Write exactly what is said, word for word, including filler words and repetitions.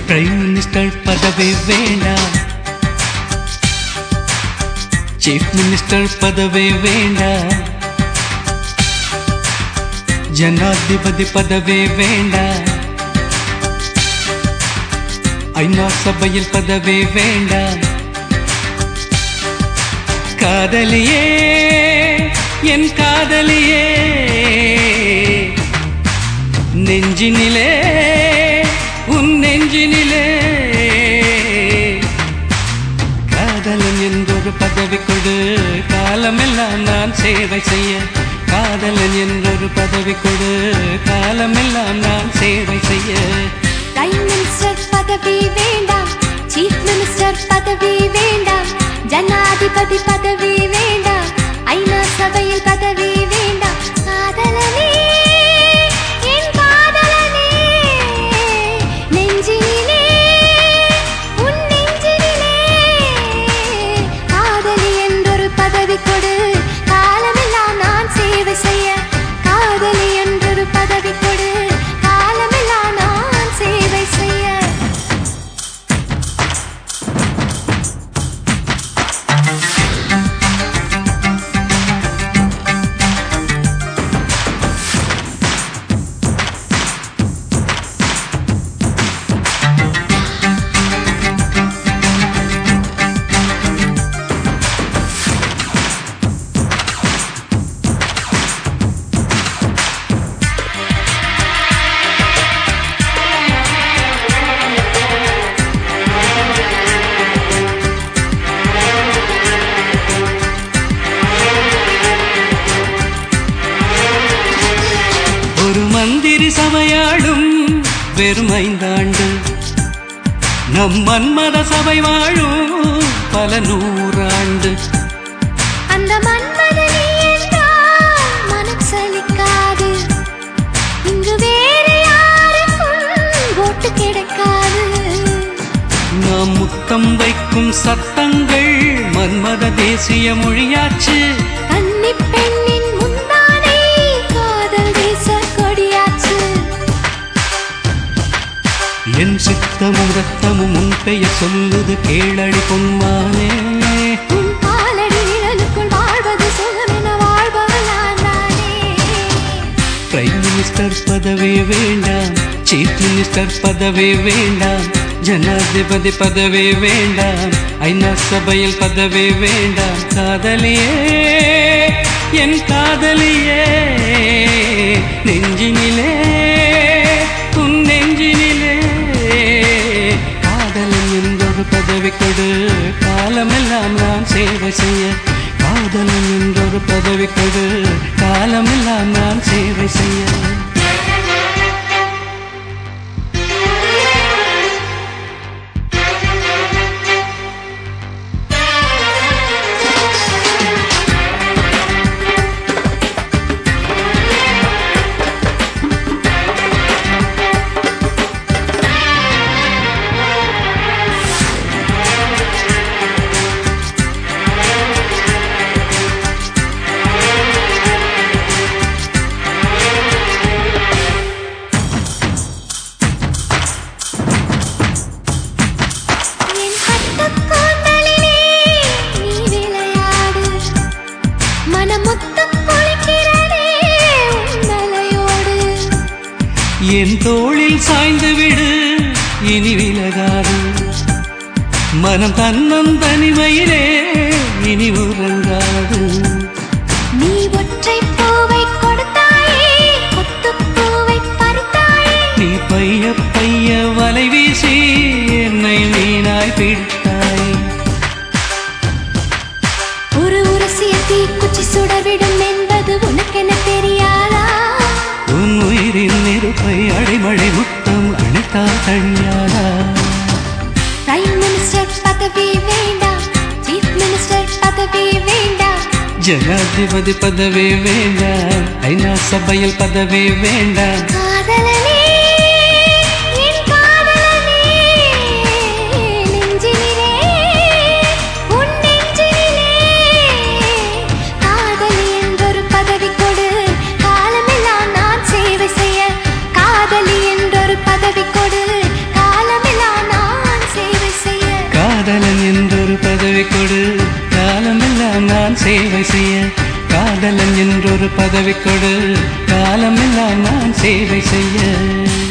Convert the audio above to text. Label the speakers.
Speaker 1: Prime minister பதவி வேண்டாம், chief minister பதவி வேண்டாம், ஜனாதிபதி பதவி வேண்டாம், ஐநா சபையில் பதவி வேண்டாம். காதலியே என் காதலியே, நெஞ்சினிலே உன் நெஞ்சினிலே, காதலன் என்றொரு பதவி கொடு, காலமெல்லாம் நான் சேவை செய்ய. காதலன் என்றொரு பதவி கொடு, காலமெல்லாம் நான் சேவை செய்ய.
Speaker 2: பிரைம் மினிஸ்டர் பதவி வேண்டாம், சீஃப் மினிஸ்டர் பதவி வேண்டாம், ஜனாதிபதி பதவி வேண்டாம், ஐநா சபையில் பதவி வேண்டாம். காதலனே என் காதலனே, நெஞ்சினிலே உன் நெஞ்சினிலே, காதலி என்றொரு பதவி கொடு, காலமெல்லாம் நான் சேவை செய்ய. காதலி என்றொரு பதவி கொடு, காலமெல்லாம் நான் சேவை செய்ய.
Speaker 1: ஒரு மந்திரி சபையாடும் வெறும் ஐந்தாண்டு, நம் மன்மத சபை வாழும் பல நூறாண்டு.
Speaker 2: அந்த மன்மதனே என்றால் மனம் சலிக்காது, இங்கு வேறு யாருக்கும் ஓட்டு கிடைக்காது.
Speaker 1: நாம் முத்தம் வைக்கும் சத்தங்கள் மன்மத தேசிய மொழியாச்சு.
Speaker 2: கன்னி பெண்ணின் முந்தானை காதல் தேச கொடியாச்சு.
Speaker 1: என் சித்தமும் ரத்தமும் உன் பெயர் சொல்லுது கேளடி பொன்மானே.
Speaker 2: உன் பாலடி நிழலுக்குள் வாழ்வது சுகமென வாழ்பவளான் நானே.
Speaker 1: பிரைம் மினிஸ்டர் பதவி வேண்டாம், சீஃப் மினிஸ்டர் பதவி வேண்டாம், ஜனாதிபதி பதவி வேண்டாம், ஐநா சபையில் பதவி வேண்டாம். காதலியே என் காதலியே, நெஞ்சினிலே உன் நெஞ்சினிலே, காதலன் என்றொரு பதவி கொடு, காலமெல்லாம் நான் சேவை செய்ய. காதலன் என்றொரு பதவி கொடு, காலமெல்லாம் நான் சேவை செய்ய. என் தோளில் சாய்ந்து விடு, இனி விலகாது மனம் தன்னம் தனிமையிலே இனி உறங்காது.
Speaker 2: நீ ஒற்றை பூவை கொடுத்தாயே, கொத்து பூவை பறித்தாயே,
Speaker 1: நீ பைய பைய வலை வீசி என்னை மீனாய் பிடித்தாய்.
Speaker 2: ஒரு உரசிய தீக்குச்சி சுடவிடும் என்பது உனக்கென தெரியாதா?
Speaker 1: உன் உயிரின் நெருப்பை அடிமழை முத்தம் அணைத்தால் தழியாதா?
Speaker 2: பிரைம் மினிஸ்டர் பதவி வேண்டாம், சீஃப் மினிஸ்டர் பதவி வேண்டாம்,
Speaker 1: ஜனாதிபதி பதவி வேண்டாம், ஐநா சபையில் பதவி வேண்டாம்.
Speaker 2: காதலனே என் காதலனே, நெஞ்சினிலே உன் நெஞ்சினிலே, காதலி என்றொரு பதவி கொடு, காலமெல்லாம் நான் சேவை செய்ய. காதலி என்றொரு பதவி கொடு, காலமெல்லாம்
Speaker 1: சேவை செய்ய காதலன் என்றொரு பதவி கொடு காலமெல்லாம் நான் சேவை செய்ய